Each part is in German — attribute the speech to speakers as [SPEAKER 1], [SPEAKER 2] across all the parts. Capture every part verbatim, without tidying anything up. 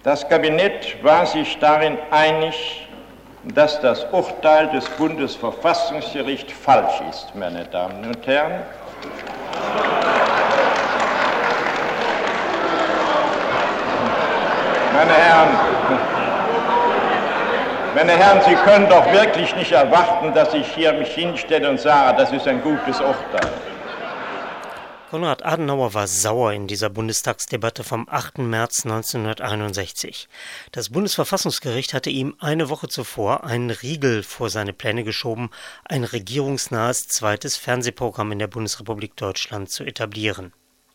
[SPEAKER 1] Das Kabinett war sich darin einig, dass das Urteil des Bundesverfassungsgerichts falsch ist, meine Damen und Herren. Meine Herren, meine Herren, Sie können doch wirklich nicht erwarten, dass ich hier mich hinstelle und sage, das ist ein gutes Urteil.
[SPEAKER 2] Konrad Adenauer war sauer in dieser Bundestagsdebatte vom achten März neunzehnhunderteinundsechzig. Das Bundesverfassungsgericht hatte ihm eine Woche zuvor einen Riegel vor seine Pläne geschoben, ein regierungsnahes zweites Fernsehprogramm in der Bundesrepublik Deutschland zu etablieren.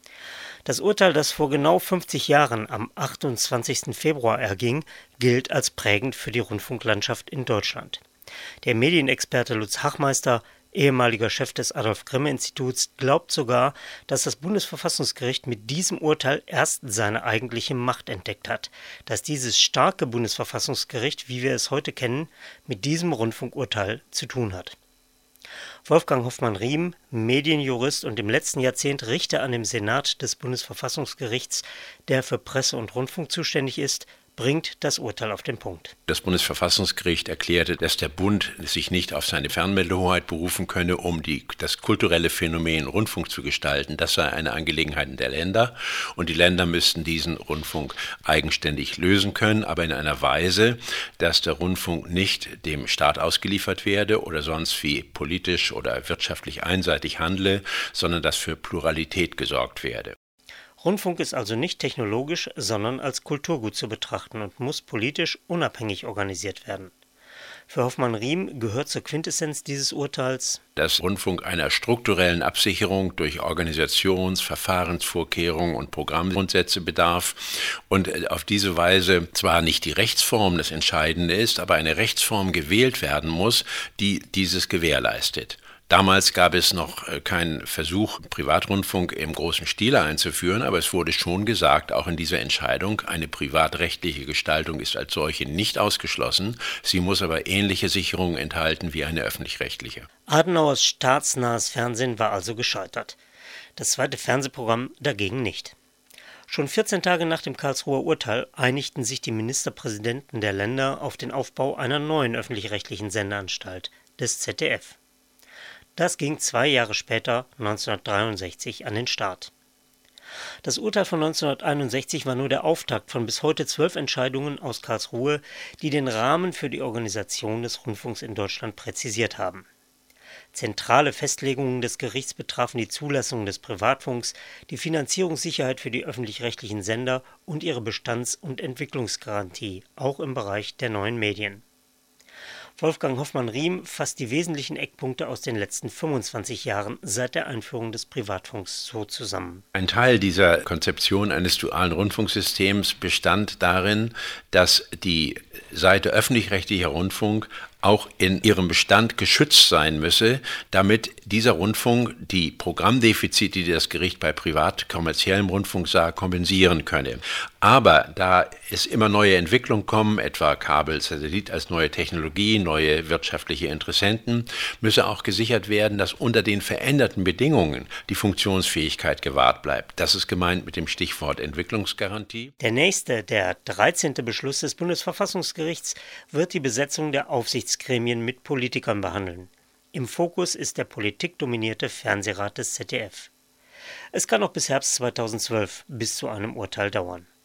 [SPEAKER 2] Das Urteil, das vor genau fünfzig Jahren am achtundzwanzigsten Februar erging, gilt als prägend für die Rundfunklandschaft in Deutschland. Der Medienexperte Lutz Hachmeister, ehemaliger Chef des Adolf-Grimme-Instituts, glaubt sogar, dass das Bundesverfassungsgericht mit diesem Urteil erst seine eigentliche Macht entdeckt hat, dass dieses starke Bundesverfassungsgericht, wie wir es heute kennen, mit diesem Rundfunkurteil zu tun hat. Wolfgang Hoffmann-Riem, Medienjurist und im letzten Jahrzehnt Richter an dem Senat des Bundesverfassungsgerichts, der für Presse und Rundfunk zuständig ist, bringt das Urteil auf den Punkt.
[SPEAKER 3] Das Bundesverfassungsgericht erklärte, dass der Bund sich nicht auf seine Fernmeldehoheit berufen könne, um die, das kulturelle Phänomen Rundfunk zu gestalten. Das sei eine Angelegenheit der Länder und die Länder müssten diesen Rundfunk eigenständig lösen können, aber in einer Weise, dass der Rundfunk nicht dem Staat ausgeliefert werde oder sonst wie politisch oder wirtschaftlich einseitig handle, sondern dass für Pluralität gesorgt werde.
[SPEAKER 2] Rundfunk ist also nicht technologisch, sondern als Kulturgut zu betrachten und muss politisch unabhängig organisiert werden. Für Hoffmann-Riem gehört zur Quintessenz dieses Urteils,
[SPEAKER 3] dass Rundfunk einer strukturellen Absicherung durch Organisations-, Verfahrensvorkehrungen und Programmgrundsätze bedarf und auf diese Weise zwar nicht die Rechtsform das Entscheidende ist, aber eine Rechtsform gewählt werden muss, die dieses gewährleistet. Damals gab es noch keinen Versuch, Privatrundfunk im großen Stile einzuführen, aber es wurde schon gesagt, auch in dieser Entscheidung, eine privatrechtliche Gestaltung ist als solche nicht ausgeschlossen. Sie muss aber ähnliche Sicherungen enthalten wie eine öffentlich-rechtliche.
[SPEAKER 2] Adenauers staatsnahes Fernsehen war also gescheitert. Das zweite Fernsehprogramm dagegen nicht. Schon vierzehn Tage nach dem Karlsruher Urteil einigten sich die Ministerpräsidenten der Länder auf den Aufbau einer neuen öffentlich-rechtlichen Sendeanstalt, des Z D F. Das ging zwei Jahre später, neunzehnhundertdreiundsechzig, an den Start. Das Urteil von neunzehnhunderteinundsechzig war nur der Auftakt von bis heute zwölf Entscheidungen aus Karlsruhe, die den Rahmen für die Organisation des Rundfunks in Deutschland präzisiert haben. Zentrale Festlegungen des Gerichts betrafen die Zulassung des Privatfunks, die Finanzierungssicherheit für die öffentlich-rechtlichen Sender und ihre Bestands- und Entwicklungsgarantie, auch im Bereich der neuen Medien. Wolfgang Hoffmann-Riem fasst die wesentlichen Eckpunkte aus den letzten fünfundzwanzig Jahren seit der Einführung des Privatfunks so zusammen.
[SPEAKER 3] Ein Teil dieser Konzeption eines dualen Rundfunksystems bestand darin, dass die Seite öffentlich-rechtlicher Rundfunk auch in ihrem Bestand geschützt sein müsse, damit dieser Rundfunk die Programmdefizite, die das Gericht bei privat-kommerziellem Rundfunk sah, kompensieren könne. Aber da es immer neue Entwicklungen kommen, etwa Kabel, Satellit als neue Technologie, neue wirtschaftliche Interessenten, müsse auch gesichert werden, dass unter den veränderten Bedingungen die Funktionsfähigkeit gewahrt bleibt. Das ist gemeint mit dem Stichwort Entwicklungsgarantie.
[SPEAKER 2] Der nächste, der dreizehnte Beschluss des Bundesverfassungsgerichts wird die Besetzung der Aufsichtsgremien mit Politikern behandeln. Im Fokus ist der politikdominierte Fernsehrat des Z D F. Es kann noch bis Herbst zweitausendzwölf bis zu einem Urteil dauern.